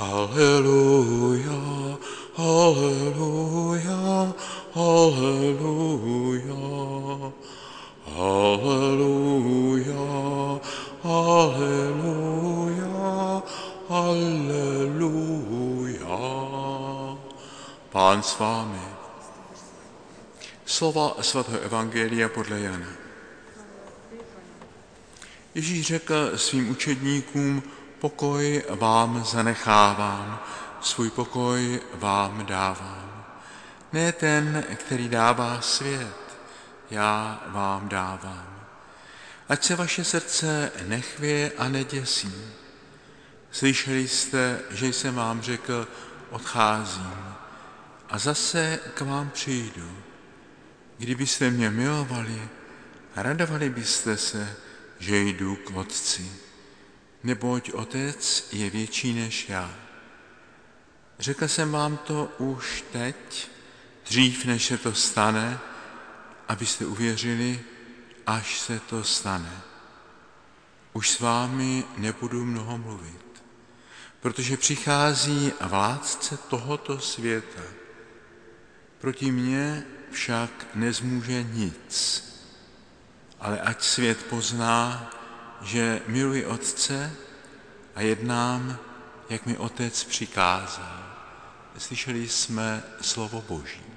Haleluja, haleluja, haleluja, haleluja, haleluja, haleluja. Pán s vámi. Slova svatého evangelia podle Jana. Ježíš řekl svým učedníkům: pokoj vám zanechávám, svůj pokoj vám dávám. Ne ten, který dává svět, já vám dávám. Ať se vaše srdce nechvěje a neděsí. Slyšeli jste, že jsem vám řekl: odcházím a zase k vám přijdu. Kdybyste mě milovali, radovali byste se, že jdu k Otci, neboť Otec je větší než já. Řekl jsem vám to už teď, dřív než se to stane, abyste uvěřili, až se to stane. Už s vámi nebudu mnoho mluvit, protože přichází vládce tohoto světa. Proti mně však nezmůže nic, ale ať svět pozná, že miluji Otce a jednám, jak mi Otec přikázal. Slyšeli jsme slovo Boží.